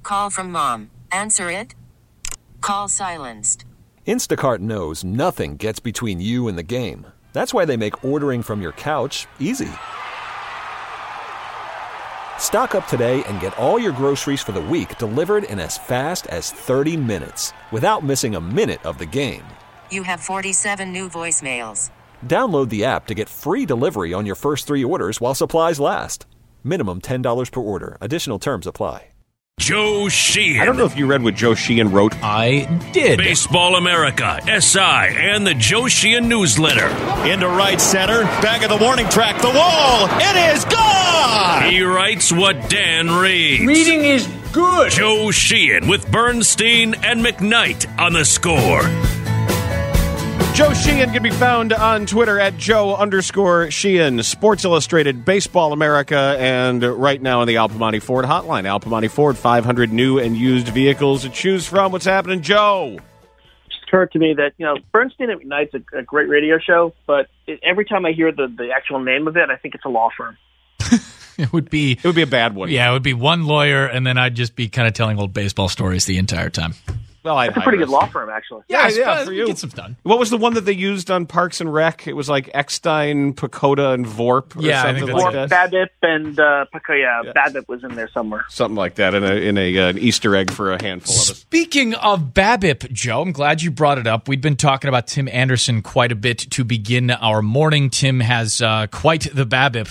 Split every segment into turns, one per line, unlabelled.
Call from mom. Answer it. Call silenced.
Instacart knows nothing gets between you and the game. That's why they make ordering from your couch easy. Stock up today and get all your groceries for the week delivered in as fast as 30 minutes without missing a minute of the game.
You have 47 new voicemails.
Download the app to get free delivery on your first 3 orders while supplies last. Minimum $10 per order. Additional terms apply.
Joe Sheehan.
I don't know if you read what Joe Sheehan wrote.
I did.
Baseball America, SI, and the Joe Sheehan newsletter.
Into right center, back of the warning track, the wall, it is gone!
He writes what Dan reads.
Reading is good.
Joe Sheehan with Bernstein and McKnight on The Score.
Joe Sheehan can be found on Twitter at Joe_Sheehan, Sports Illustrated, Baseball America, and right now on the Al Piemonte Ford hotline. Al Piemonte Ford, 500 new and used vehicles to choose from. What's happening, Joe?
It just occurred to me that, Bernstein at McKnight's a great radio show, but every time I hear the actual name of it, I think it's a law firm.
It would be
a bad one.
Yeah, it would be one lawyer, and then I'd just be kind of telling old baseball stories the entire time.
Well,
it's a pretty good law firm, actually.
Yeah, for you.
Get stuff done.
What was the one that they used on Parks and Rec? It was like Eckstein, Pacoda, and Vorp, or something like that.
Babip and Pacoda. Babip was in there somewhere.
Something like that, in an Easter egg for a handful of us.
Speaking of Babip, Joe, I'm glad you brought it up. We've been talking about Tim Anderson quite a bit to begin our morning. Tim has quite the Babip,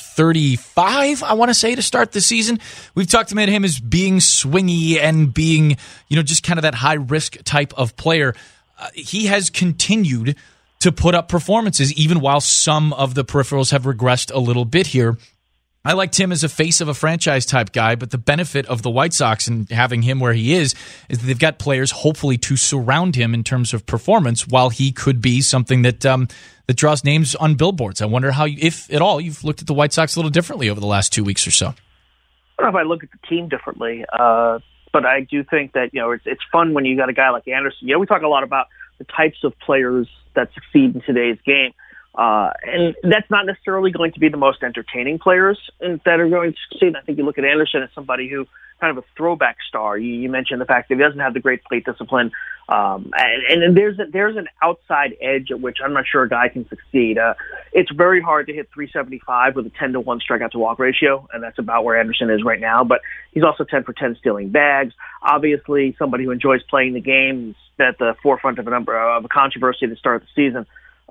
435, I want to say, to start the season. We've talked about him as being swingy and being, just kind of that high-risk type of player. He has continued to put up performances, even while some of the peripherals have regressed a little bit here. I like Tim as a face of a franchise-type guy, but the benefit of the White Sox and having him where he is that they've got players, hopefully, to surround him in terms of performance, while he could be something that that draws names on billboards. I wonder how, if at all, you've looked at the White Sox a little differently over the last 2 weeks or so.
I don't know if I look at the team differently, but I do think that, it's fun when you got a guy like Anderson. We talk a lot about the types of players that succeed in today's game. And that's not necessarily going to be the most entertaining players that are going to succeed. I think you look at Anderson as somebody who kind of a throwback star. You mentioned the fact that he doesn't have the great plate discipline. And there's an outside edge at which I'm not sure a guy can succeed. It's very hard to hit 375 with a 10-to-1 strikeout to walk ratio, and that's about where Anderson is right now. But he's also 10 for 10 stealing bags. Obviously, somebody who enjoys playing the game. He's at the forefront of a controversy at the start of the season.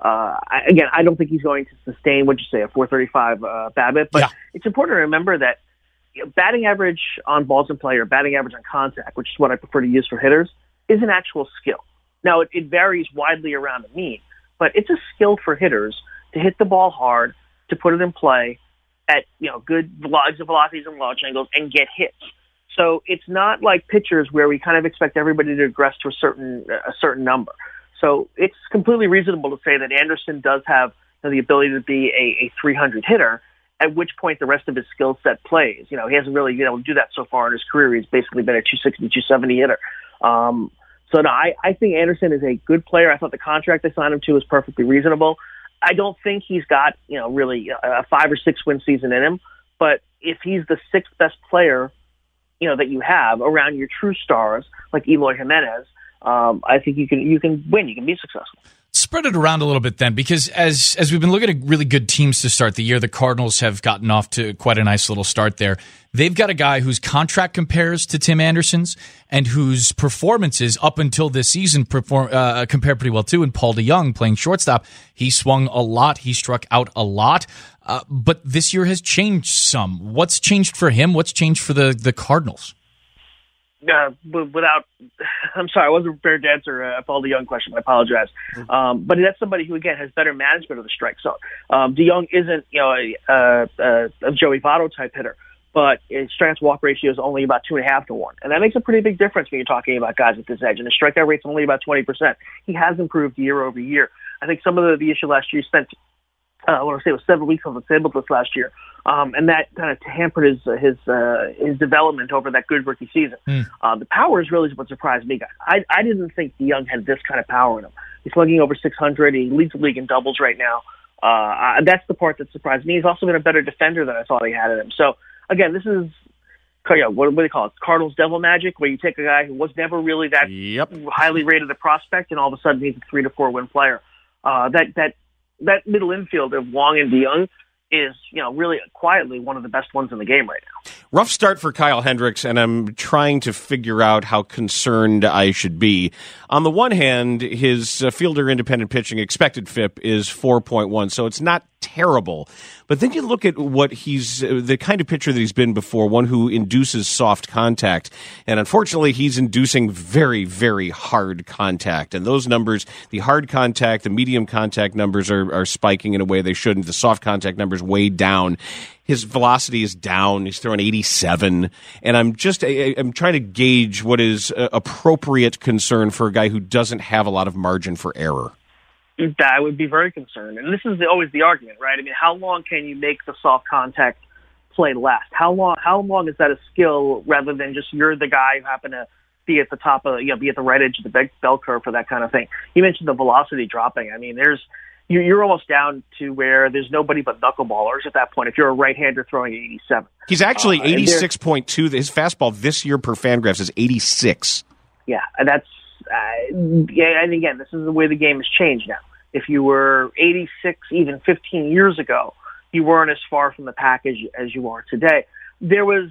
I don't think he's going to sustain, what'd you say, a 435 BABIP. But It's important to remember that batting average on balls in play or batting average on contact, which is what I prefer to use for hitters, is an actual skill. Now, it varies widely around the mean, but it's a skill for hitters to hit the ball hard, to put it in play at good velocities and launch angles and get hits. So it's not like pitchers where we kind of expect everybody to regress to a certain number. So it's completely reasonable to say that Anderson does have the ability to be a 300 hitter, at which point the rest of his skill set plays. He hasn't really been able to do that so far in his career. He's basically been a 260, 270 hitter. I think Anderson is a good player. I thought the contract they signed him to was perfectly reasonable. I don't think he's got, really a 5 or 6 win season in him. But if he's the 6th best player, that you have around your true stars like Eloy Jimenez, I think you can win. You can be successful.
Spread it around a little bit then, because as we've been looking at really good teams to start the year, the Cardinals have gotten off to quite a nice little start there. They've got a guy whose contract compares to Tim Anderson's and whose performances up until this season compared pretty well too. And Paul DeJong playing shortstop, he swung a lot, he struck out a lot, but this year has changed some. What's changed for him? What's changed for the Cardinals?
I'm sorry, I wasn't prepared to answer a Paul DeJong question. I apologize. But that's somebody who, again, has better management of the strike zone. DeJong isn't, a Joey Votto type hitter, but his strikeout to walk ratio is only about 2.5 to 1. And that makes a pretty big difference when you're talking about guys at this edge. And his strikeout rate's only about 20%. He has improved year over year. I think some of the issue last year, he spent, I want to say it was 7 weeks on the disabled list last year. And that kind of hampered his development over that good rookie season. The power is really what surprised me. I didn't think DeJong had this kind of power in him. He's slugging over 600. He leads the league in doubles right now. That's the part that surprised me. He's also been a better defender than I thought he had in him. So, again, this is what do they call it? Cardinals devil magic, where you take a guy who was never really that highly rated a prospect, and all of a sudden he's a 3 to 4 win player. That middle infield of Wong and DeYoung is, really quietly one of the best ones in the game right now.
Rough start for Kyle Hendricks, and I'm trying to figure out how concerned I should be. On the one hand, his fielder independent pitching expected FIP is 4.1, so it's not terrible. But then you look at what he's the kind of pitcher that he's been before, one who induces soft contact. And unfortunately, he's inducing very, very hard contact. And those numbers, the hard contact, the medium contact numbers are spiking in a way they shouldn't. The soft contact numbers way down. His velocity is down. He's throwing 87. And I'm trying to gauge what is appropriate concern for a guy who doesn't have a lot of margin for error.
I would be very concerned. And this is always the argument, right? I mean, how long can you make the soft contact play last? How long is that a skill rather than just you're the guy who happen to be at the top of, be at the right edge of the bell curve for that kind of thing? You mentioned the velocity dropping. I mean, you're almost down to where there's nobody but knuckleballers at that point if you're a right-hander throwing 87.
He's actually 86.2. His fastball this year per Fangraphs is 86.
Yeah, and that's and again, this is the way the game has changed now. If you were 86 even 15 years ago, you weren't as far from the pack as you are today. There was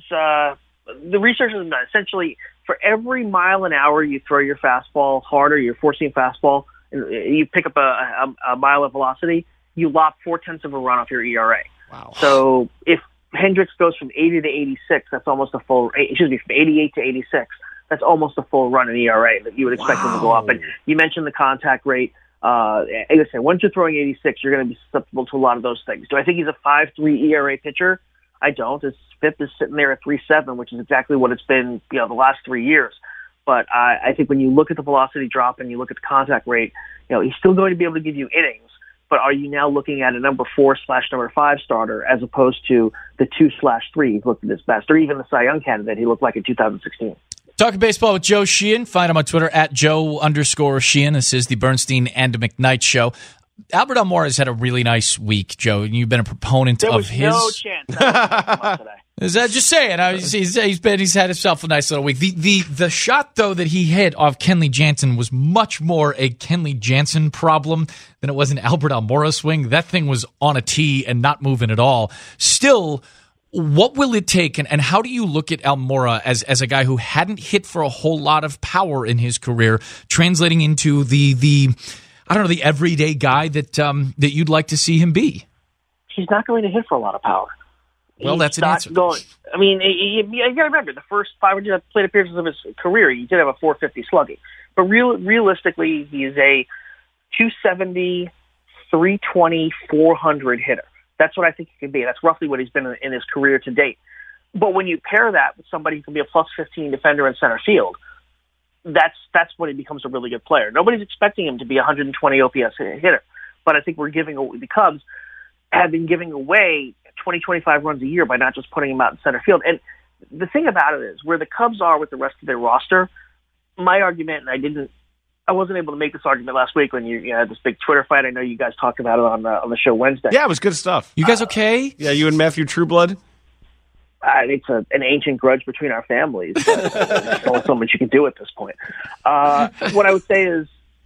the research is done. Essentially, for every mile an hour you throw your fastball harder, your four-seam fastball, you pick up a mile of velocity, you lop 0.4 of a run off your ERA.
Wow.
So if Hendricks goes from 80 to 86, that's almost a full, from 88 to 86, that's almost a full run in ERA that you would expect him to go up. And you mentioned the contact rate. Like I said, once you're throwing 86, you're going to be susceptible to a lot of those things. Do I think he's a 5.3 ERA pitcher? I don't. His FIP is sitting there at 3.7, which is exactly what it's been, the last 3 years. But I think when you look at the velocity drop and you look at the contact rate, he's still going to be able to give you innings. But are you now looking at a number 4/number 5 starter as opposed to the 2/3 he's looked at his best, or even the Cy Young candidate he looked like in 2016?
Talking baseball with Joe Sheehan. Find him on Twitter at Joe_Sheehan. This is the Bernstein and McKnight Show. Albert Almora had a really nice week, Joe, and you've been a proponent of his.
There was no chance that was today.
Is that just saying? He's had himself a nice little week. The shot though that he hit off Kenley Jansen was much more a Kenley Jansen problem than it was an Albert Almora swing. That thing was on a tee and not moving at all. Still, what will it take, and how do you look at Almora as a guy who hadn't hit for a whole lot of power in his career, translating into the everyday guy that you'd like to see him be?
He's not going to hit for a lot of power.
Well, that's an answer.
I mean, you got to remember, the first 500 plate appearances of his career, he did have a 450 slugging. But realistically, he's a 270, 320, 400 hitter. That's what I think he can be. That's roughly what he's been in his career to date. But when you pair that with somebody who can be a plus 15 defender in center field, that's when he becomes a really good player. Nobody's expecting him to be a 120 OPS hitter. But I think the Cubs have been giving away 20, 25 runs a year by not just putting him out in center field. And the thing about it is, where the Cubs are with the rest of their roster, my argument, and I wasn't able to make this argument last week when you had this big Twitter fight. I know you guys talked about it on the show Wednesday.
Yeah, it was good stuff.
You guys okay?
Yeah, you and Matthew Trueblood?
It's an ancient grudge between our families. There's only so much you can do at this point. What I would say is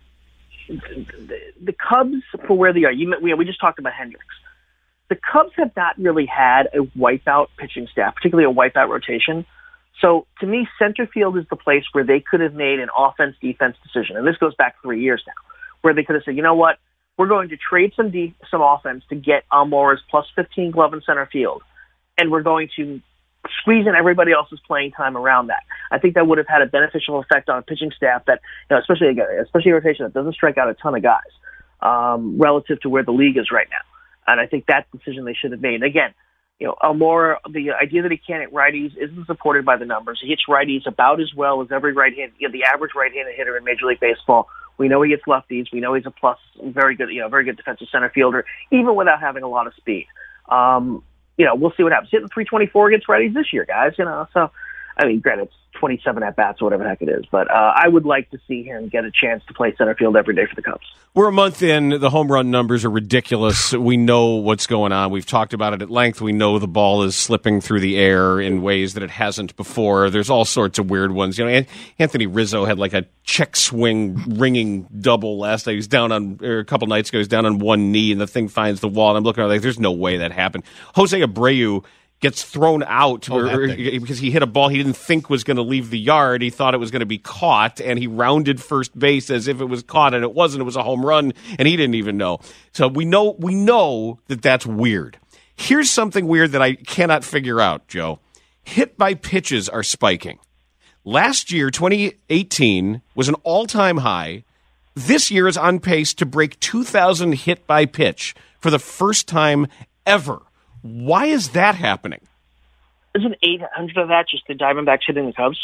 the Cubs, for where they are, we just talked about Hendricks. The Cubs have not really had a wipeout pitching staff, particularly a wipeout rotation. So to me, center field is the place where they could have made an offense-defense decision. And this goes back 3 years now, where they could have said, you know what, we're going to trade some offense to get Almora's plus 15 glove in center field. And we're going to squeeze in everybody else's playing time around that. I think that would have had a beneficial effect on a pitching staff that, especially a rotation that doesn't strike out a ton of guys, relative to where the league is right now. And I think that's the decision they should have made. Again, Almora, the idea that he can't hit righties isn't supported by the numbers. He hits righties about as well as every the average right-handed hitter in Major League Baseball. We know he hits lefties. We know he's a very good defensive center fielder, even without having a lot of speed. We'll see what happens. Hitting 324 against righties this year, guys. So, I mean, granted, it's 27 at-bats or whatever the heck it is. But I would like to see him get a chance to play center field every day for the Cubs.
We're a month in. The home run numbers are ridiculous. We know what's going on. We've talked about it at length. We know the ball is slipping through the air in ways that it hasn't before. There's all sorts of weird ones. Anthony Rizzo had like a check swing ringing double last night. He was down on, or a couple nights ago, he was down on one knee, and the thing finds the wall. And I'm looking at it like, there's no way that happened. Jose Abreu gets thrown out because he hit a ball he didn't think was going to leave the yard. He thought it was going to be caught, and he rounded first base as if it was caught, and it wasn't. It was a home run, and he didn't even know. So we know that that's weird. Here's something weird that I cannot figure out, Joe. Hit by pitches are spiking. Last year, 2018, was an all-time high. This year is on pace to break 2,000 hit by pitch for the first time ever. Why is that happening?
Isn't 800 of that just the Diamondbacks hitting the Cubs?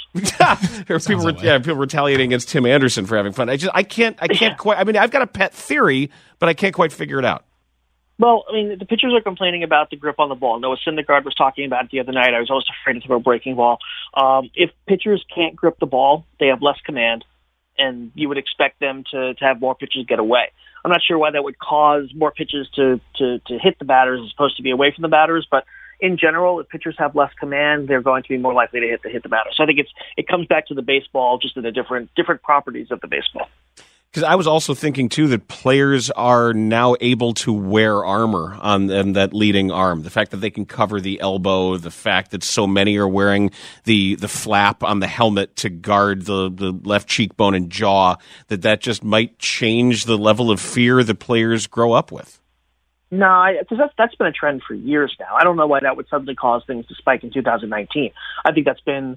People retaliating against Tim Anderson for having fun. I can't quite. I mean, I've got a pet theory, but I can't quite figure it out.
Well, I mean, the pitchers are complaining about the grip on the ball. Noah Syndergaard was talking about it the other night. I was always afraid to throw a breaking ball. If pitchers can't grip the ball, they have less command, and you would expect them to have more pitches get away. I'm not sure why that would cause more pitches to hit the batters as opposed to be away from the batters, but in general, if pitchers have less command, they're going to be more likely to hit the batters. So I think it comes back to the baseball, just to the different properties of the baseball.
Because I was also thinking, too, that players are now able to wear armor on that leading arm. The fact that they can cover the elbow, the fact that so many are wearing the flap on the helmet to guard the left cheekbone and jaw, that just might change the level of fear that players grow up with.
No, because that's been a trend for years now. I don't know why that would suddenly cause things to spike in 2019. I think that's been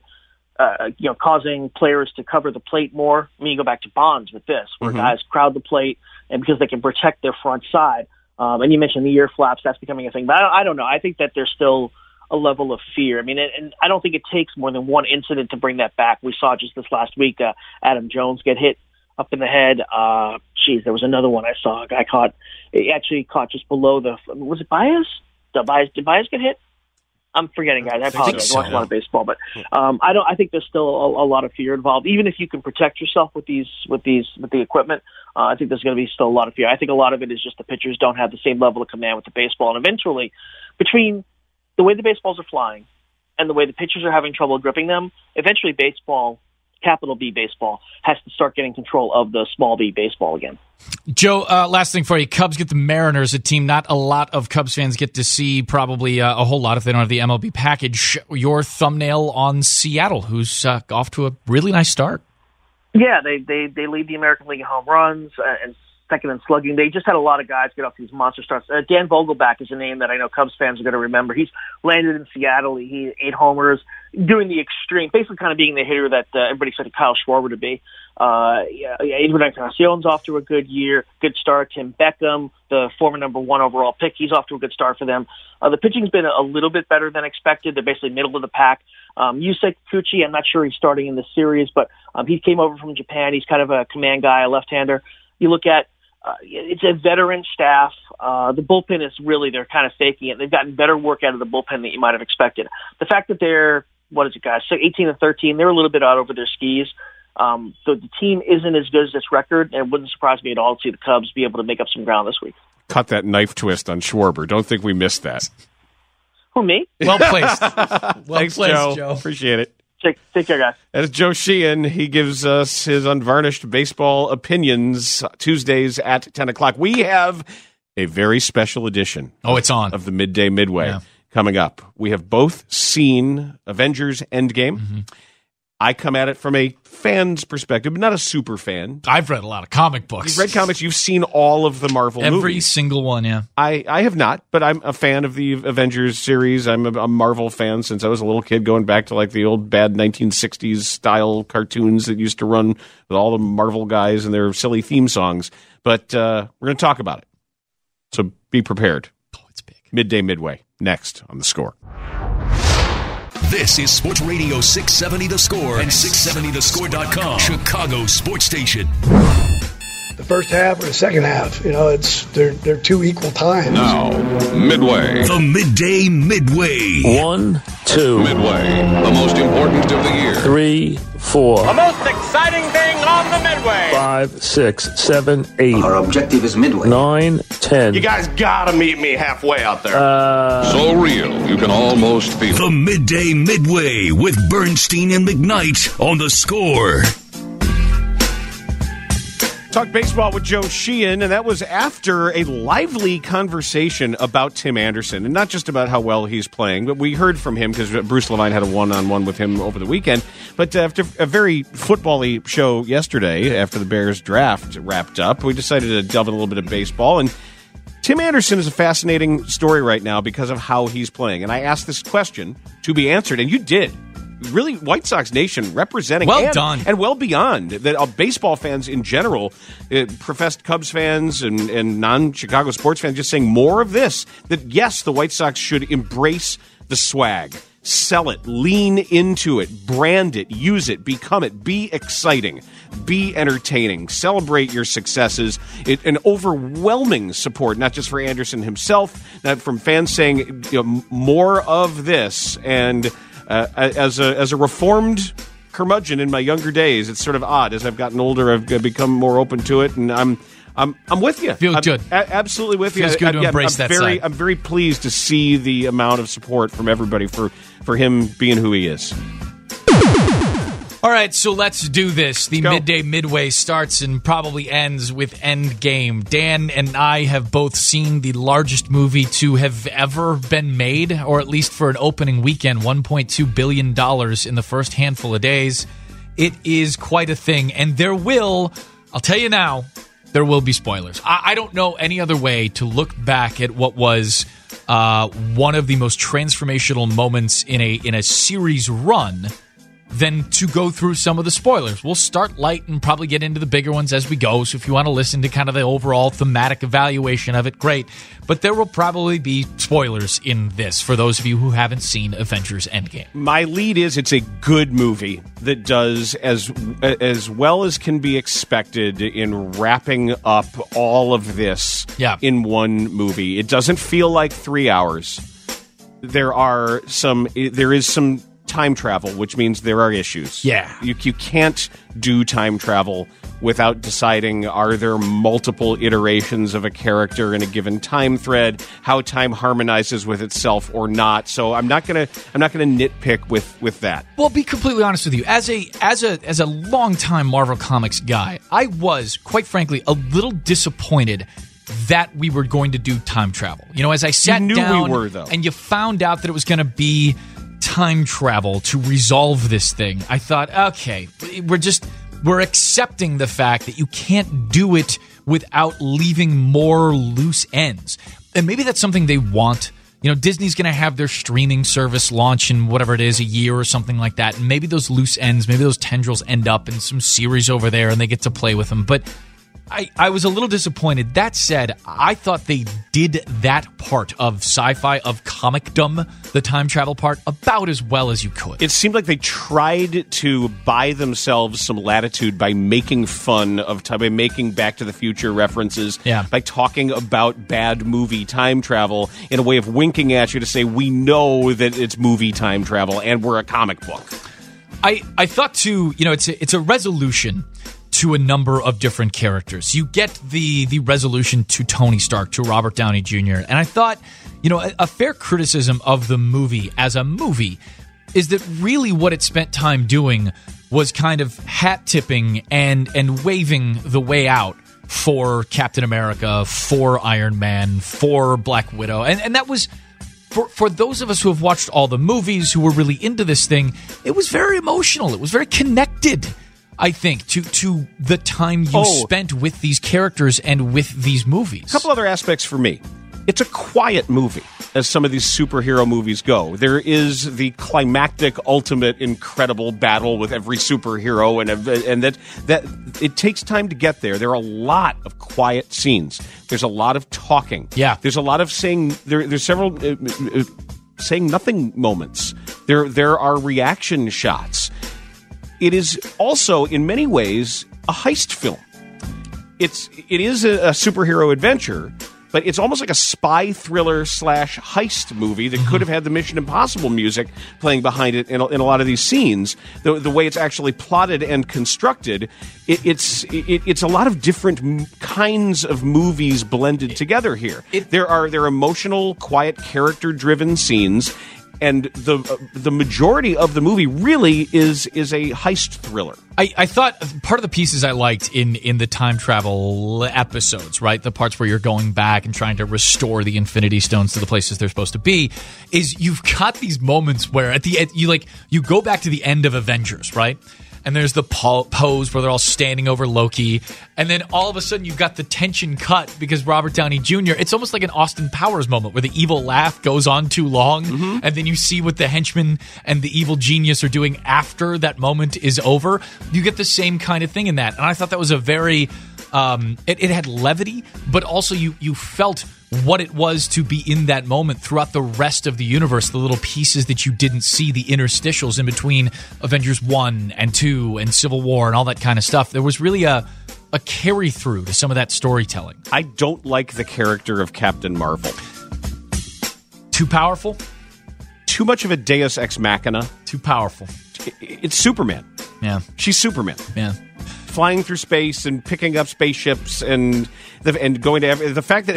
causing players to cover the plate more. I mean, you go back to Bonds with this, where guys crowd the plate, and because they can protect their front side. And you mentioned the ear flaps, that's becoming a thing. But I don't know. I think that there's still a level of fear. I mean, and I don't think it takes more than one incident to bring that back. We saw just this last week, Adam Jones get hit up in the head. There was another one I saw. A guy caught just below was it Baez? Did Baez get hit? I'm forgetting, guys. I apologize. I watch a lot of baseball, but I think there's still a lot of fear involved. Even if you can protect yourself with the equipment, I think there's going to be still a lot of fear. I think a lot of it is just the pitchers don't have the same level of command with the baseball, and eventually, between the way the baseballs are flying and the way the pitchers are having trouble gripping them, eventually baseball, capital B baseball, has to start getting control of the small b baseball again.
Joe, last thing for you. Cubs get the Mariners, a team not a lot of Cubs fans get to see, probably a whole lot if they don't have the MLB package. Your thumbnail on Seattle, who's off to a really nice start.
Yeah, they lead the American League in home runs and second in slugging. They just had a lot of guys get off these monster starts. Dan Vogelbach is a name that I know Cubs fans are going to remember. He's landed in Seattle. He 8 homers, doing the extreme, basically kind of being the hitter that everybody expected Kyle Schwarber to be. Edwin Encarnacion's off to a good year, good start. Tim Beckham, the former number 1 overall pick, he's off to a good start for them. The pitching's been a little bit better than expected. They're basically middle of the pack. Yusei Kikuchi, I'm not sure he's starting in this series, but he came over from Japan. He's kind of a command guy, a left-hander. You look at it's a veteran staff. The bullpen is really, they're kind of faking it. They've gotten better work out of the bullpen than you might have expected. The fact that they're, 18-13, they're a little bit out over their skis. The team isn't as good as this record, and it wouldn't surprise me at all to see the Cubs be able to make up some ground this week.
Cut that knife twist on Schwarber. Don't think we missed that.
Who, me?
Well placed.
Thanks, Joe. Appreciate it.
Take care, guys.
That is Joe Sheehan. He gives us his unvarnished baseball opinions Tuesdays at 10 o'clock. We have a very special edition.
It's on.
Of the Midday Midway coming up. We have both seen Avengers Endgame. Mm-hmm. I come at it from a fan's perspective, but not a super fan.
I've read a lot of comic books.
You've read comics. You've seen all of the Marvel movies.
Every single one, yeah.
I have not, but I'm a fan of the Avengers series. I'm a Marvel fan since I was a little kid, going back to like the old bad 1960s style cartoons that used to run with all the Marvel guys and their silly theme songs. But we're going to talk about it. So be prepared.
It's big.
Midday Midway, next on The Score.
This is Sports Radio 670 The Score and 670thescore.com, Chicago sports station.
The first half or the second half. They're two equal times.
Now, Midway.
The Midday Midway.
1, 2.
Midway, the most important of the year.
3, 4.
The most exciting thing on the Midway.
5, 6, 7, 8.
Our objective is Midway.
9, 10.
You guys gotta meet me halfway out there.
So real, you can almost feel it.
The Midday Midway with Bernstein and McKnight on The Score.
Talk baseball with Joe Sheehan, and that was after a lively conversation about Tim Anderson, and not just about how well he's playing, but we heard from him because Bruce Levine had a one-on-one with him over the weekend. But after a very football-y show yesterday, after the Bears draft wrapped up, we decided to delve in a little bit of baseball, and Tim Anderson is a fascinating story right now because of how he's playing. And I asked this question to be answered, and you did. Really, White Sox Nation representing
done.
And well beyond that. Baseball fans in general, professed Cubs fans and non-Chicago sports fans, just saying more of this. That yes, the White Sox should embrace the swag, sell it, lean into it, brand it, use it, become it, be exciting, be entertaining, celebrate your successes. An overwhelming support, not just for Anderson himself, not from fans saying more of this. And as a reformed curmudgeon in my younger days, it's sort of odd. As I've gotten older, I've become more open to it, and I'm with you.
Feels good.
Absolutely with you.
Feels good to embrace that side.
I'm very pleased to see the amount of support from everybody for him being who he is.
All right, so let's do this. The Midday Midway starts and probably ends with Endgame. Dan and I have both seen the largest movie to have ever been made, or at least for an opening weekend, $1.2 billion in the first handful of days. It is quite a thing, and I'll tell you now, there will be spoilers. I don't know any other way to look back at what was one of the most transformational moments in a series run than to go through some of the spoilers. We'll start light and probably get into the bigger ones as we go, so if you want to listen to kind of the overall thematic evaluation of it, great. But there will probably be spoilers in this for those of you who haven't seen Avengers Endgame.
My lead is it's a good movie that does as well as can be expected in wrapping up all of this in one movie. It doesn't feel like 3 hours. There is some time travel, which means there are issues.
Yeah.
You can't do time travel without deciding, are there multiple iterations of a character in a given time thread, how time harmonizes with itself or not. So I'm not gonna nitpick with that.
Well, be completely honest with you. As a longtime Marvel Comics guy, I was, quite frankly, a little disappointed that we were going to do time travel. As I sat down,
we were, though,
and you found out that it was going to be time travel to resolve this thing, I thought, okay, we're accepting the fact that you can't do it without leaving more loose ends. And maybe that's something they want. Disney's going to have their streaming service launch in whatever it is, a year or something like that. And maybe those loose ends, maybe those tendrils end up in some series over there and they get to play with them. But I was a little disappointed. That said, I thought they did that part of sci-fi, of comicdom, the time travel part, about as well as you could.
It seemed like they tried to buy themselves some latitude by making fun of time, by making Back to the Future references, by talking about bad movie time travel in a way of winking at you to say, we know that it's movie time travel and we're a comic book.
I thought, too, it's a resolution to a number of different characters. You get the resolution to Tony Stark, to Robert Downey Jr., and I thought, a fair criticism of the movie as a movie is that really what it spent time doing was kind of hat-tipping and waving the way out for Captain America, for Iron Man, for Black Widow, and that was, for those of us who have watched all the movies, who were really into this thing, it was very emotional. It was very connected, I think, to the time you spent with these characters and with these movies.
A couple other aspects for me. It's a quiet movie, as some of these superhero movies go. There is the climactic, ultimate, incredible battle with every superhero, and that it takes time to get there. There are a lot of quiet scenes. There's a lot of talking.
Yeah.
There's a lot of saying. There's several saying nothing moments. There are reaction shots. It is also, in many ways, a heist film. it is a superhero adventure, but it's almost like a spy thriller / heist movie that could have had the Mission Impossible music playing behind it in a lot of these scenes. The way it's actually plotted and constructed, it's a lot of different kinds of movies blended together here. There are emotional, quiet, character-driven scenes. And the majority of the movie really is a heist thriller.
I thought part of the pieces I liked in the time travel episodes, right, the parts where you're going back and trying to restore the Infinity Stones to the places they're supposed to be, is you've got these moments where at the end you go back to the end of Avengers, right? And there's the pose where they're all standing over Loki. And then all of a sudden you've got the tension cut because Robert Downey Jr., it's almost like an Austin Powers moment where the evil laugh goes on too long. And then you see what the henchmen and the evil genius are doing after that moment is over. You get the same kind of thing in that. And I thought that was a very... it had levity, but also you felt what it was to be in that moment throughout the rest of the universe, the little pieces that you didn't see, the interstitials in between Avengers 1 and 2 and Civil War and all that kind of stuff. There was really a carry-through to some of that storytelling.
I don't like the character of Captain Marvel.
Too powerful?
Too much of a deus ex machina.
Too powerful.
It's Superman.
Yeah.
She's Superman.
Yeah.
Flying through space and picking up spaceships and going to the fact that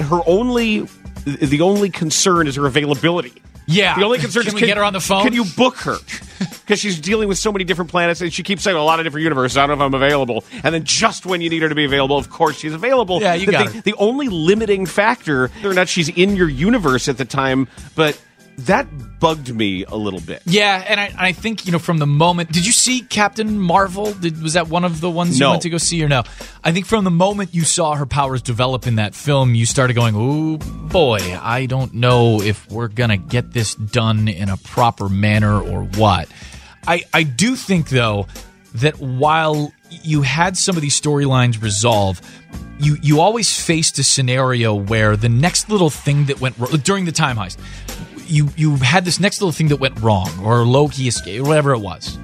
the only concern is her availability.
Yeah.
The only concern
can we get her on the phone?
Can you book her? Because she's dealing with so many different planets and she keeps saying a lot of different universes. I don't know if I'm available. And then just when you need her to be available, of course she's available.
Yeah, you got her.
The only limiting factor, whether or not she's in your universe at the time, but that bugged me a little bit.
Yeah, and I think, from the moment... Did you see Captain Marvel? Was that one of the ones you went to go see or no? I think from the moment you saw her powers develop in that film, you started going, ooh, boy, I don't know if we're going to get this done in a proper manner or what. I do think, though, that while you had some of these storylines resolve... You always faced a scenario where the next little thing that went wrong... During the time heist... You had this next little thing that went wrong, or Loki escaped, or whatever it was.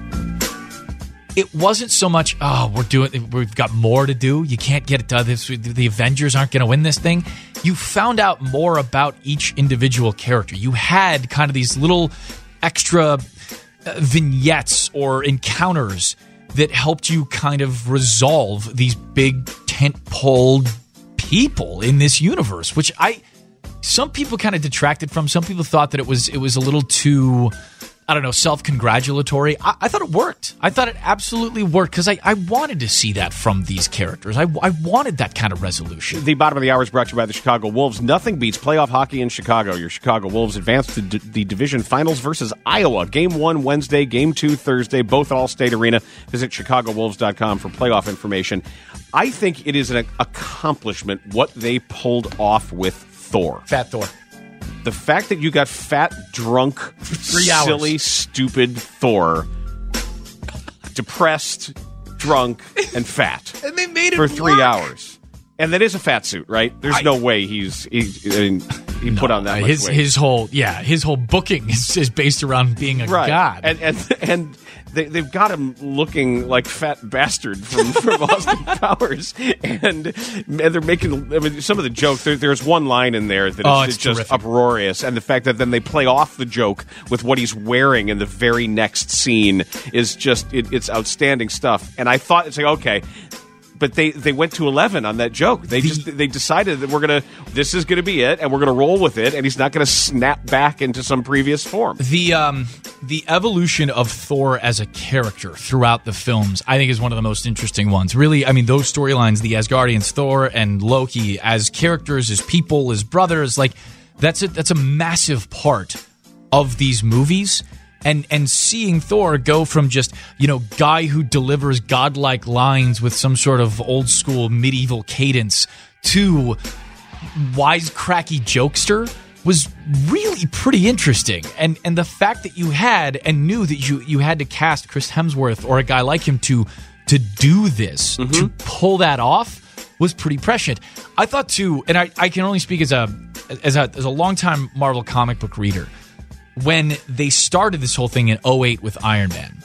It wasn't so much, we've got more to do. You can't get it done. The Avengers aren't going to win this thing. You found out more about each individual character. You had kind of these little extra vignettes or encounters that helped you kind of resolve these big tentpole people in this universe, which some people kind of detracted from. Some people thought that it was a little too, self-congratulatory. I thought it worked. I thought it absolutely worked because I wanted to see that from these characters. I wanted that kind of resolution.
The bottom of the hour is brought to you by the Chicago Wolves. Nothing beats playoff hockey in Chicago. Your Chicago Wolves advance to the division finals versus Iowa. Game 1 Wednesday, Game 2 Thursday, both at Allstate Arena. Visit ChicagoWolves.com for playoff information. I think it is an accomplishment what they pulled off with Thor.
Fat Thor.
The fact that you got fat, drunk, silly, stupid Thor, depressed, drunk, and fat,
and they made it
for 3 hours, and that is a fat suit, right? There's no way he put on that much weight. His
whole booking is based around being a god,
and they've got him looking like fat bastard from Austin Powers, and they're making some of the jokes. There's one line in there that is just uproarious, and the fact that then they play off the joke with what he's wearing in the very next scene is just it's outstanding stuff. And I thought it's like, okay. But they went to 11 on that joke. They decided that this is gonna be it, and we're gonna roll with it, and he's not gonna snap back into some previous form.
The evolution of Thor as a character throughout the films, I think, is one of the most interesting ones. Really, I mean, those storylines, the Asgardians, Thor and Loki as characters, as people, as brothers, like that's a massive part of these movies. And seeing Thor go from just, guy who delivers godlike lines with some sort of old school medieval cadence to wisecracky jokester was really pretty interesting. And the fact that you had and knew that you had to cast Chris Hemsworth or a guy like him to do this, to pull that off, was pretty prescient. I thought too, and I can only speak as a longtime Marvel comic book reader. When they started this whole thing in 2008 with Iron Man,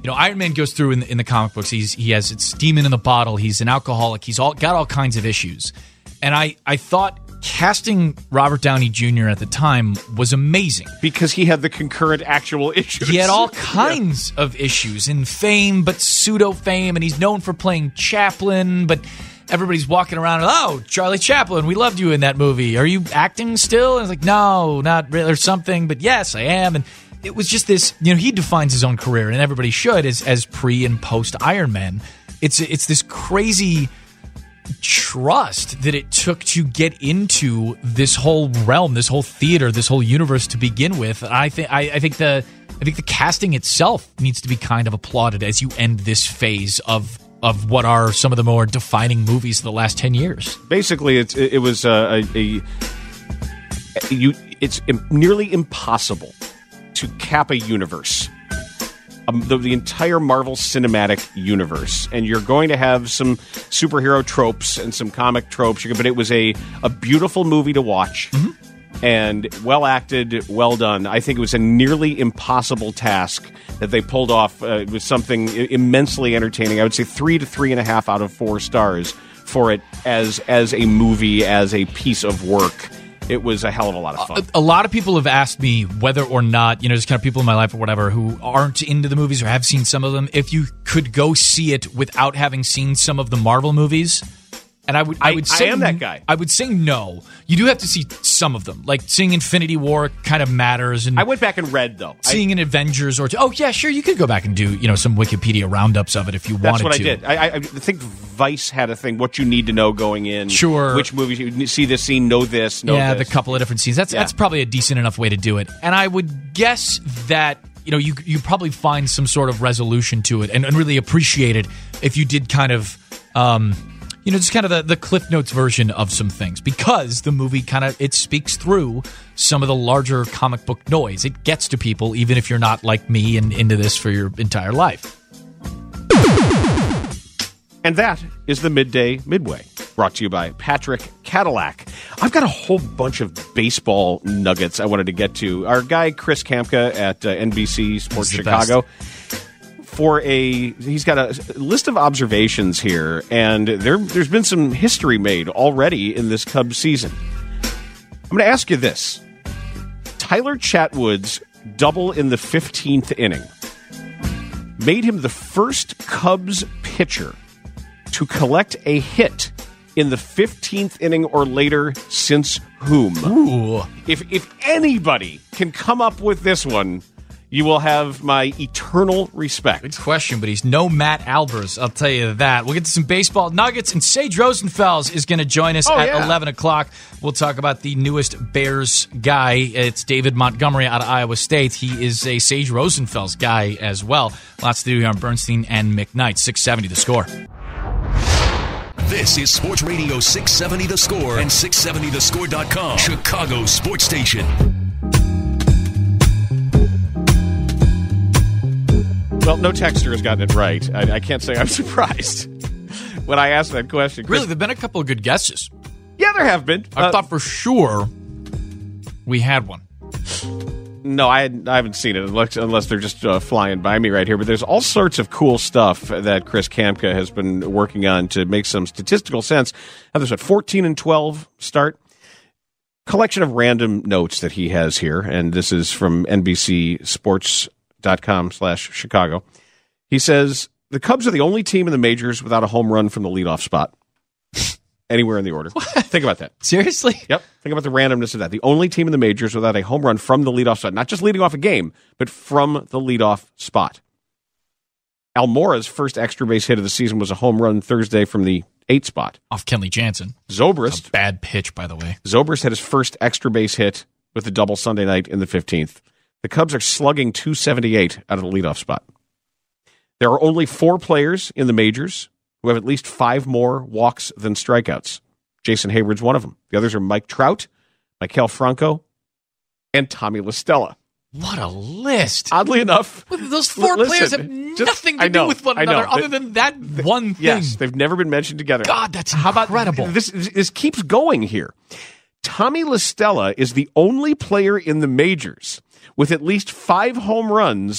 Iron Man goes through in the comic books. He has it's demon in the bottle. He's an alcoholic. He's got all kinds of issues. And I thought casting Robert Downey Jr. at the time was amazing.
Because he had the concurrent actual issues.
He had all kinds of issues in fame, but pseudo-fame, and he's known for playing Chaplin, but everybody's walking around, oh, Charlie Chaplin, we loved you in that movie. Are you acting still? And it's like, no, not really, or something, but yes, I am. And it was just this, he defines his own career, and everybody should, as pre and post Iron Man. It's this crazy trust that it took to get into this whole realm, this whole theater, this whole universe to begin with. I think the casting itself needs to be kind of applauded as you end this phase of what are some of the more defining movies of the last 10 years.
Basically, it's nearly impossible to cap a universe, the entire Marvel Cinematic Universe, and you're going to have some superhero tropes and some comic tropes, but it was a beautiful movie to watch, and well acted, well done. I think it was a nearly impossible task that they pulled off. It was something immensely entertaining. I would say 3 to 3.5 out of 4 stars for it as a movie, as a piece of work. It was a hell of a lot of fun.
A lot of people have asked me whether or not, just kind of people in my life or whatever who aren't into the movies or have seen some of them, if you could go see it without having seen some of the Marvel movies. And I would say
I am that guy.
I would say no. You do have to see some of them. Like seeing Infinity War kind of matters. And
I went back and read though.
Seeing an Avengers or two. Oh yeah, sure. You could go back and do some Wikipedia roundups of it if you wanted to.
That's what I did. I think Vice had a thing. What you need to know going in.
Sure.
Which movies you see this scene, know this, know
this.
this.
The couple of different scenes. That's probably a decent enough way to do it. And I would guess that you probably find some sort of resolution to it and really appreciate it if you did kind of. Just kind of the Cliff Notes version of some things, because the movie it speaks through some of the larger comic book noise. It gets to people, even if you're not like me and into this for your entire life.
And that is the Midway, brought to you by Patrick Cadillac. I've got a whole bunch of baseball nuggets I wanted to get to. Our guy Chris Kamka at NBC Sports Chicago. He's got a list of observations here, and there's been some history made already in this Cubs season. I'm going to ask you this. Tyler Chatwood's double in the 15th inning made him the first Cubs pitcher to collect a hit in the 15th inning or later since whom?
Ooh.
If anybody can come up with this one, you will have my eternal respect.
Good question, but he's no Matt Albers, I'll tell you that. We'll get to some baseball nuggets, and Sage Rosenfels is going to join us at 11 o'clock. We'll talk about the newest Bears guy. It's David Montgomery out of Iowa State. He is a Sage Rosenfels guy as well. Lots to do here on Bernstein and McKnight. 670 The Score.
This is Sports Radio 670 The Score and 670thescore.com. Chicago Sports Station.
Well, no texter has gotten it right. I can't say I'm surprised when I asked that question.
Really, there have been a couple of good guesses.
Yeah, there have been.
I thought for sure we had one.
No, I haven't seen it unless they're just flying by me right here. But there's all sorts of cool stuff that Chris Kamka has been working on to make some statistical sense. Now, there's a 14-12 start. Collection of random notes that he has here, and this is from NBCSports.com/Chicago. He says, the Cubs are the only team in the majors without a home run from the leadoff spot. Anywhere in the order. What? Think about that.
Seriously?
Yep. Think about the randomness of that. The only team in the majors without a home run from the leadoff spot. Not just leading off a game, but from the leadoff spot. Almora's first extra base hit of the season was a home run Thursday from the 8 spot.
Off Kenley Jansen.
Zobrist.
A bad pitch, by the way.
Zobrist had his first extra base hit with a double Sunday night in the 15th. The Cubs are slugging .278 out of the leadoff spot. There are only 4 players in the majors who have at least 5 more walks than strikeouts. Jason Hayward's one of them. The others are Mike Trout, Maikel Franco, and Tommy La Stella.
What a list.
Oddly enough.
Those 4 players have nothing to do with one another other than that one thing.
Yes, they've never been mentioned together.
God, that's incredible.
How about this keeps going here. Tommy La Stella is the only player in the majors with at least 5 home runs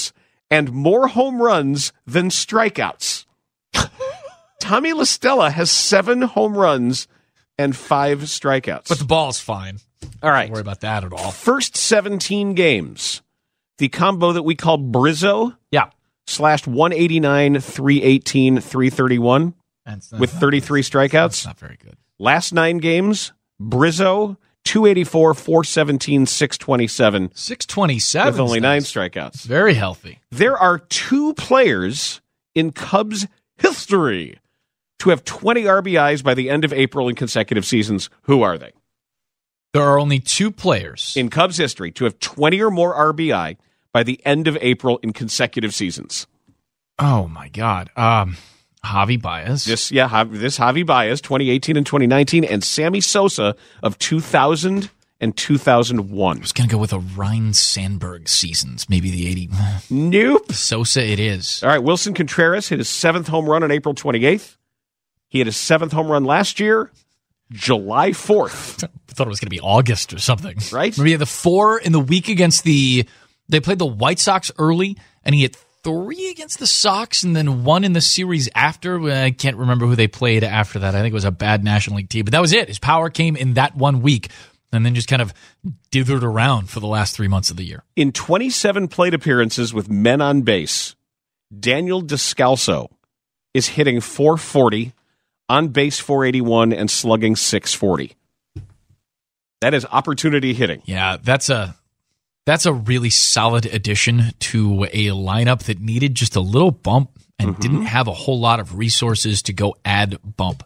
and more home runs than strikeouts. Tommy La Stella has 7 home runs and 5 strikeouts.
But the ball's fine.
All right.
Don't worry about that at all.
First 17 games, the combo that we call Brizzo slashed 189, 318, 331 with 33 strikeouts.
That's not very good.
Last 9 games, Brizzo, 284, 417, 627.
627
with only 9 strikeouts.
Very healthy.
There are 2 players in Cubs history to have 20 RBIs by the end of April in consecutive seasons. Who are they?
There are only 2 players
in Cubs history to have 20 or more RBI by the end of April in consecutive seasons.
Oh, my God. Javi Baez.
This Javi Baez, 2018 and 2019, and Sammy Sosa of 2000 and 2001.
I was going to go with a Ryan Sandberg seasons, maybe the 80.
Nope.
Sosa it is.
All right, Wilson Contreras hit his 7th home run on April 28th. He had his 7th home run last year, July 4th.
I thought it was going to be August or something.
Right?
Remember, he had the 4 in the week against they played the White Sox early, and he hit 3 against the Sox and then 1 in the series after. I can't remember who they played after that. I think it was a bad National League team, but that was it. His power came in that 1 week and then just kind of dithered around for the last 3 months of the year.
In 27 plate appearances with men on base, Daniel Descalso is hitting 440, on base 481, and slugging 640. That is opportunity hitting.
Yeah, that's a really solid addition to a lineup that needed just a little bump and didn't have a whole lot of resources to go add bump.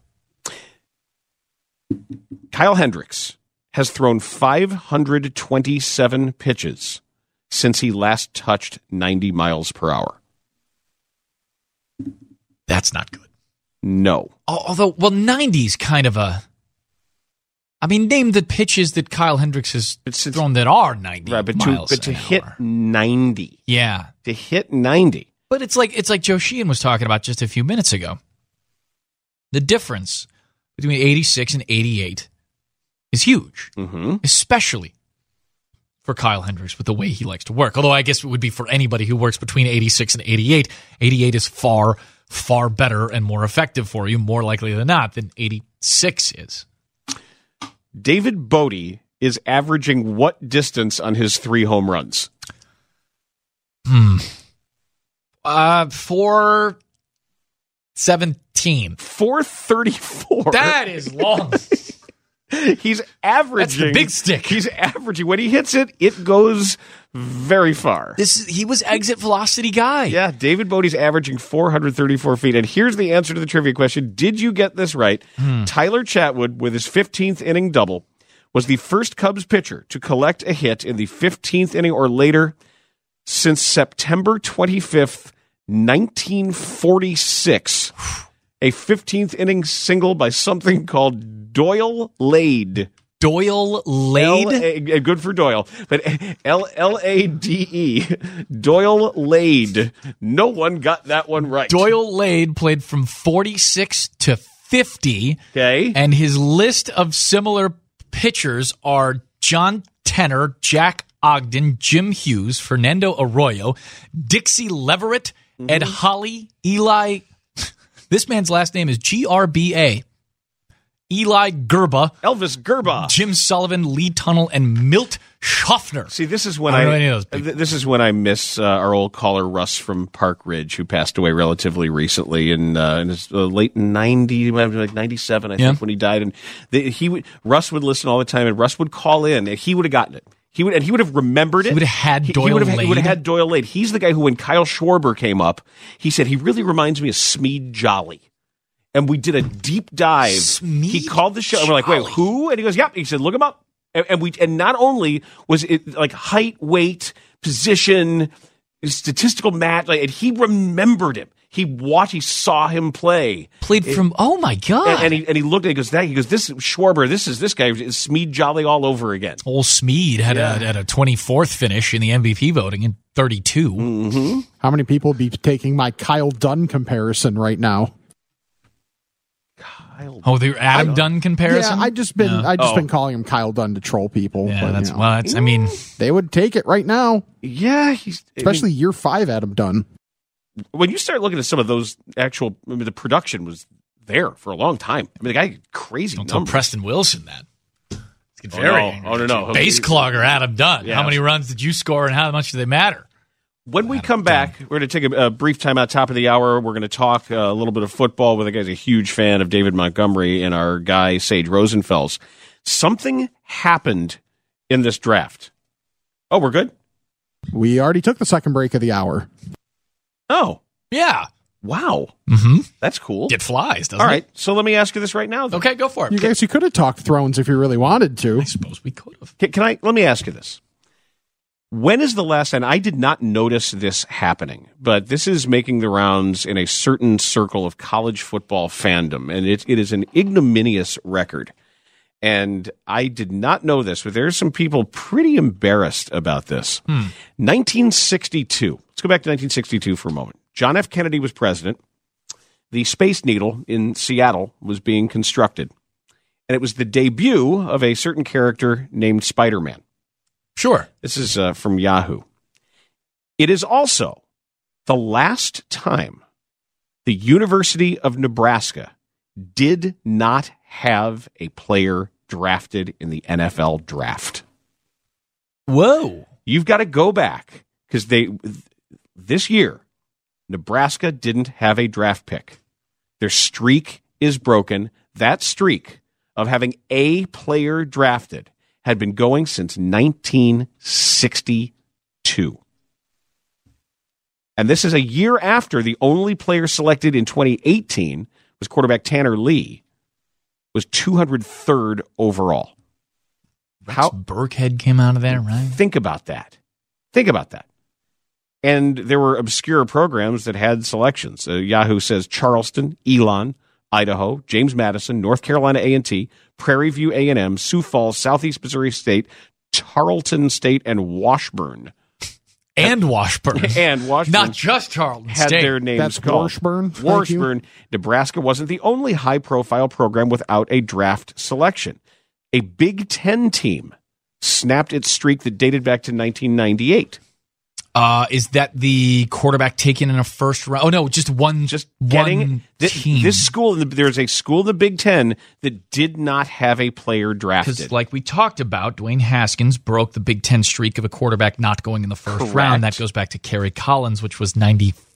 Kyle Hendricks has thrown 527 pitches since he last touched 90 miles per hour.
That's not good.
No.
Although, 90's kind of a... I mean, name the pitches that Kyle Hendricks has thrown that are 90 miles
but to hit 90.
Yeah.
To hit 90.
But it's like Joe Sheehan was talking about just a few minutes ago. The difference between 86 and 88 is huge, especially for Kyle Hendricks with the way he likes to work. Although I guess it would be for anybody who works between 86 and 88. 88 is far, far better and more effective for you, more likely than not, than 86 is.
David Bodie is averaging what distance on his 3 home runs?
417.
434.
That is long.
He's averaging.
That's the big stick.
He's averaging. When he hits it, it goes very far.
He was exit velocity guy.
Yeah, David Bodie's averaging 434 feet. And here's the answer to the trivia question. Did you get this right? Tyler Chatwood, with his 15th inning double, was the first Cubs pitcher to collect a hit in the 15th inning or later since September 25th, 1946. A 15th inning single by something called Doyle Lade.
Doyle Lade?
Good for Doyle. But L-A-D-E. Doyle Lade. No one got that one right.
Doyle Lade played from 46 to 50.
Okay.
And his list of similar pitchers are John Tenner, Jack Ogden, Jim Hughes, Fernando Arroyo, Dixie Leverett, Ed Holly, Eli... This man's last name is G-R-B-A. Eli Gerba.
Elvis Gerba.
Jim Sullivan, Lee Tunnell, and Milt Schaffner.
See, this is when
this
is when I miss our old caller Russ from Park Ridge, who passed away relatively recently in his late 90, like 97, I think, when he died. And Russ would listen all the time, and Russ would call in, and he would have gotten it. He would have remembered it.
He would have had Doyle Lade.
He would have had Doyle Lade. He's the guy who, when Kyle Schwarber came up, he said, he really reminds me of Smead Jolly. And we did a deep dive. He called the show, and we're like, wait, who? And he goes, yep. He said, look him up. And not only was it like height, weight, position, statistical match, and he remembered him. He saw him play.
Played from, oh my God.
And he looked at it, he goes, this is Schwarber, this guy is Smead Jolly all over again.
Old Smead had a 24th finish in the MVP voting in 32.
How many people be taking my Kyle Dunn comparison right now?
Oh, the Adam Dunn comparison?
Yeah, I just been calling him Kyle Dunn to troll people.
Yeah,
but, I mean, they would take it right now.
Yeah,
especially year 5 Adam Dunn.
When you start looking at some of those the production was there for a long time. I mean, the guy crazy.
Don't tell Preston Wilson that.
No.
Base clogger Adam Dunn. Yeah. How many runs did you score and how much do they matter?
When we come back, we're going to take a brief time out, top of the hour. We're going to talk a little bit of football with a guy's a huge fan of David Montgomery and our guy, Sage Rosenfels. Something happened in this draft. Oh, we're good?
We already took the second break of the hour.
Oh.
Yeah.
Wow.
Mm-hmm.
That's cool.
It flies, doesn't it?
All right. So let me ask you this right now, then.
Okay, go for it.
You guys, you could have talked Thrones if you really wanted to.
I suppose we could have.
Let me ask you this. When is the last, and I did not notice this happening, but this is making the rounds in a certain circle of college football fandom, and it is an ignominious record. And I did not know this, but there's some people pretty embarrassed about this. 1962. Let's go back to 1962 for a moment. John F. Kennedy was president. The Space Needle in Seattle was being constructed. And it was the debut of a certain character named Spider-Man.
Sure.
This is from Yahoo. It is also the last time the University of Nebraska did not have a player drafted in the NFL draft.
Whoa.
You've got to go back because this year, Nebraska didn't have a draft pick. Their streak is broken. That streak of having a player drafted had been going since 1962. And this is a year after the only player selected in 2018 was quarterback Tanner Lee, was 203rd overall.
Rex Burkhead came out of there, right?
Think about that. And there were obscure programs that had selections. Yahoo says Charleston, Elon, Idaho, James Madison, North Carolina A&T, Prairie View A&M, Sioux Falls, Southeast Missouri State, Tarleton State, and Washburn.
And Washburn.
Not
just Tarleton
had
State.
Their names
That's
called.
Washburn.
Nebraska wasn't the only high-profile program without a draft selection. A Big Ten team snapped its streak that dated back to 1998.
Is that the quarterback taken in a first round? Oh, no, just one team.
This school, there's a school in the Big Ten that did not have a player drafted.
Because like we talked about, Dwayne Haskins broke the Big Ten streak of a quarterback not going in the first round. That goes back to Kerry Collins, which was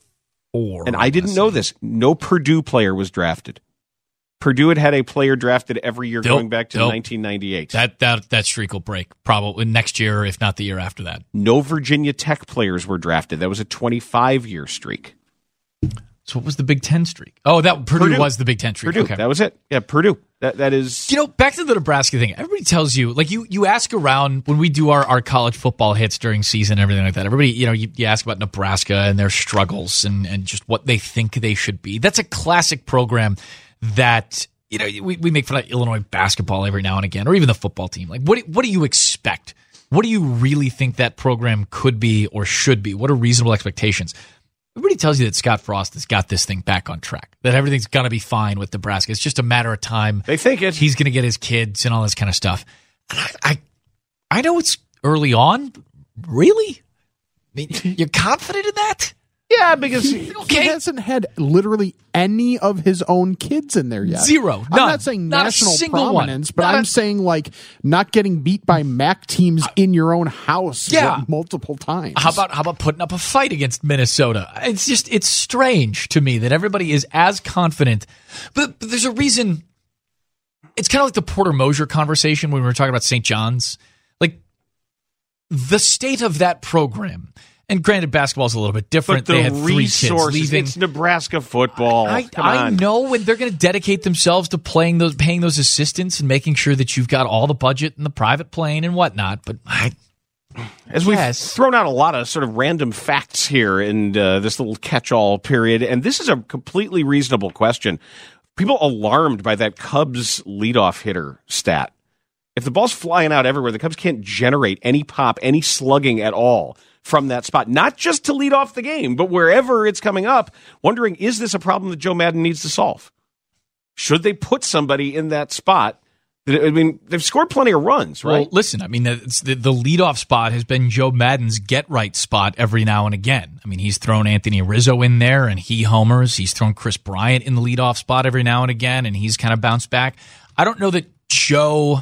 94.
And I didn't know this. No Purdue player was drafted. Purdue had a player drafted every year going back to 1998.
That streak will break probably next year, if not the year after that.
No Virginia Tech players were drafted. That was a 25-year streak.
So what was the Big Ten streak? Oh, Purdue was the Big Ten streak.
Purdue,
okay.
That was it. Yeah, Purdue. That is...
back to the Nebraska thing. Everybody tells you, like you ask around when we do our college football hits during season and everything like that. Everybody, you ask about Nebraska and their struggles and just what they think they should be. That's a classic program that we make fun of Illinois basketball every now and again, or even the football team. Like, what do you expect? What do you really think that program could be or should be? What are reasonable expectations? Everybody tells you that Scott Frost has got this thing back on track, that everything's going to be fine with Nebraska. It's just a matter of time.
They think it.
He's going to get his kids and all this kind of stuff. I know it's early on. Really? I mean, you're confident in that?
Yeah, because
he hasn't had literally any of his own kids in there yet.
Zero.
I'm not saying national prominence, but I'm saying like not getting beat by MAC teams in your own house multiple times.
How about putting up a fight against Minnesota? It's strange to me that everybody is as confident, but there's a reason. It's kind of like the Porter Mosier conversation when we were talking about St. John's. Like the state of that program. And granted, basketball's a little bit different.
But
they had 3 kids leaving.
It's Nebraska football.
I know, and they're going to dedicate themselves to paying those assistants and making sure that you've got all the budget and the private plane and whatnot. But
we've thrown out a lot of sort of random facts here in this little catch-all period, and this is a completely reasonable question. People alarmed by that Cubs leadoff hitter stat. If the ball's flying out everywhere, the Cubs can't generate any pop, any slugging at all from that spot, not just to lead off the game, but wherever it's coming up, wondering, is this a problem that Joe Madden needs to solve? Should they put somebody in that spot? I mean, they've scored plenty of runs, right?
Well, listen, I mean, the leadoff spot has been Joe Maddon's get-right spot every now and again. I mean, he's thrown Anthony Rizzo in there, and he homers. He's thrown Chris Bryant in the leadoff spot every now and again, and he's kind of bounced back. I don't know that Joe...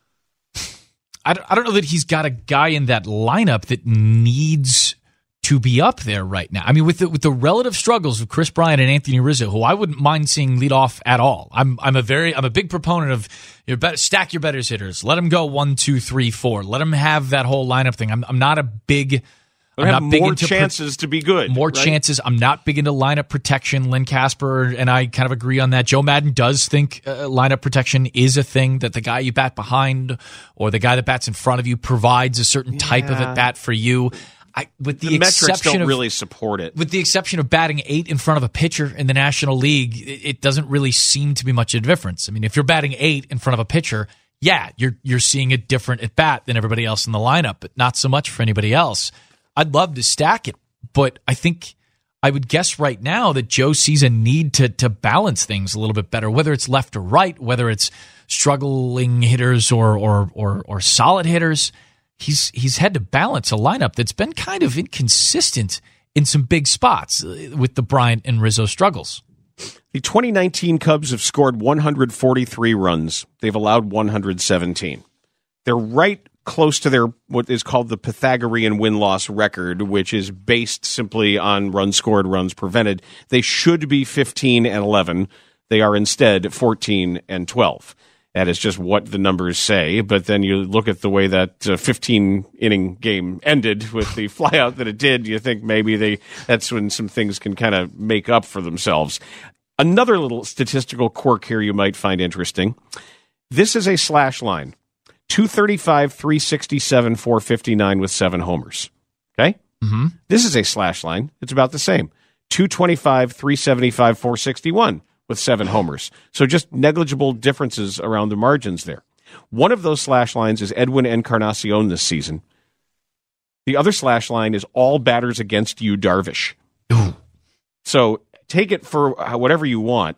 I don't know that he's got a guy in that lineup that needs to be up there right now. I mean, with the relative struggles of Chris Bryant and Anthony Rizzo, who I wouldn't mind seeing lead off at all. I'm a big proponent of stack your bettors hitters. Let them go 1, 2, 3, 4. Let them have that whole lineup thing. I'm not a big.
I'm not big into chances to be good.
More chances. I'm not big into lineup protection. Lynn Casper and I kind of agree on that. Joe Maddon does think lineup protection is a thing, that the guy you bat behind or the guy that bats in front of you provides a certain type of at bat for you.
The metrics don't really support it.
With the exception of batting 8 in front of a pitcher in the National League, it doesn't really seem to be much of a difference. I mean, if you're batting 8 in front of a pitcher, yeah, you're seeing a different at bat than everybody else in the lineup, but not so much for anybody else. I'd love to stack it, but I think I would guess right now that Joe sees a need to balance things a little bit better, whether it's left or right, whether it's struggling hitters or solid hitters. He's had to balance a lineup that's been kind of inconsistent in some big spots with the Bryant and Rizzo struggles.
The 2019 Cubs have scored 143 runs. They've allowed 117. They're right close to their what is called the Pythagorean win-loss record, which is based simply on runs scored, runs prevented. They should be 15-11. They are instead 14-12. That is just what the numbers say, but then you look at the way that 15-inning game ended with the flyout that it did, you think maybe that's when some things can kind of make up for themselves. Another little statistical quirk here you might find interesting. This is a slash line. 235, 367, 459 with 7 homers. Okay?
Mm-hmm.
This is a slash line. It's about the same. 225, 375, 461. with 7 homers. So just negligible differences around the margins there. One of those slash lines is Edwin Encarnacion this season. The other slash line is all batters against Yu Darvish.
Ooh.
So take it for whatever you want.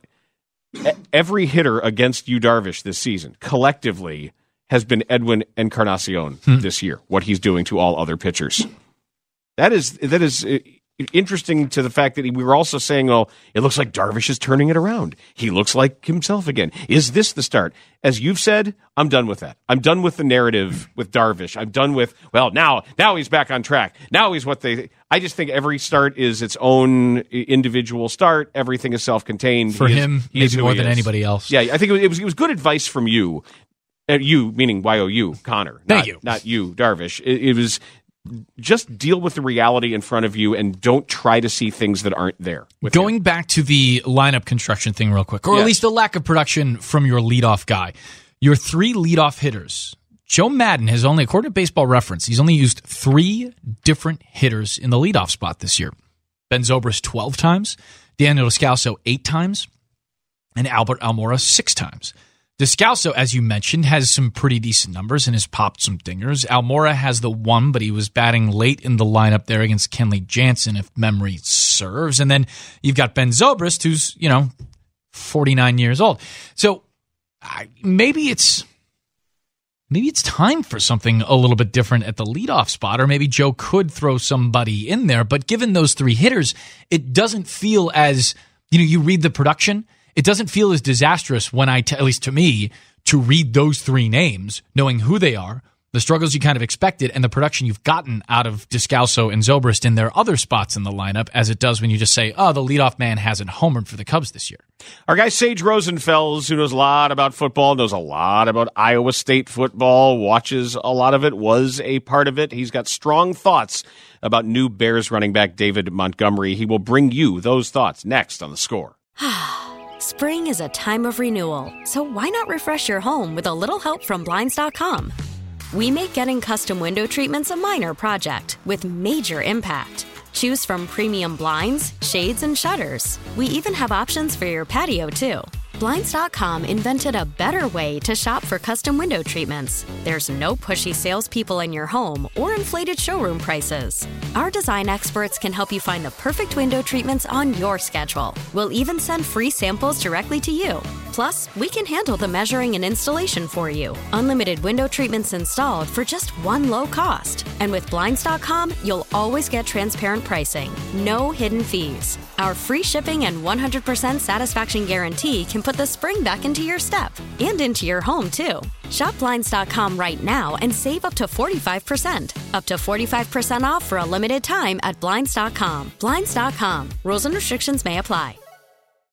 Every hitter against Yu Darvish this season collectively has been Edwin Encarnacion this year, what he's doing to all other pitchers. That is interesting to the fact that we were also saying, oh, it looks like Darvish is turning it around. He looks like himself again. Is this the start? As you've said, I'm done with that. I'm done with the narrative with Darvish. I'm done with, well, now he's back on track. Now he's I just think every start is its own individual start. Everything is self-contained.
For him, maybe more than anybody else.
Yeah, I think it was good advice from you. You, meaning Y-O-U, Connor.
Thank you.
Not you, Darvish. It was just deal with the reality in front of you and don't try to see things that aren't there.
Going back to the lineup construction thing real quick, or at least the lack of production from your leadoff guy. Your 3 leadoff hitters. Joe Maddon has only, according to Baseball Reference, he's only used 3 different hitters in the leadoff spot this year. Ben Zobrist 12 times, Daniel Descalso 8 times, and Albert Almora 6 times. Descalso, as you mentioned, has some pretty decent numbers and has popped some dingers. Almora has the 1, but he was batting late in the lineup there against Kenley Jansen, if memory serves. And then you've got Ben Zobrist, who's, 49 years old. So maybe it's time for something a little bit different at the leadoff spot, or maybe Joe could throw somebody in there. But given those 3 hitters, it doesn't feel as, you read the production, it doesn't feel as disastrous when at least to me, to read those 3 names, knowing who they are, the struggles you kind of expected, and the production you've gotten out of Descalso and Zobrist in their other spots in the lineup, as it does when you just say, oh, the leadoff man hasn't homered for the Cubs this year.
Our guy Sage Rosenfels, who knows a lot about football, knows a lot about Iowa State football, watches a lot of it, was a part of it. He's got strong thoughts about new Bears running back David Montgomery. He will bring you those thoughts next on The Score.
Spring is a time of renewal, so why not refresh your home with a little help from Blinds.com? We make getting custom window treatments a minor project with major impact. Choose from premium blinds, shades, and shutters. We even have options for your patio, too. Blinds.com invented a better way to shop for custom window treatments. There's no pushy salespeople in your home or inflated showroom prices. Our design experts can help you find the perfect window treatments on your schedule. We'll even send free samples directly to you. Plus, we can handle the measuring and installation for you. Unlimited window treatments installed for just one low cost. And with Blinds.com, you'll always get transparent pricing. No hidden fees. Our free shipping and 100% satisfaction guarantee can put the spring back into your step and into your home, too. Shop Blinds.com right now and save up to 45%. Up to 45% off for a limited time at Blinds.com. Blinds.com. Rules and restrictions may apply.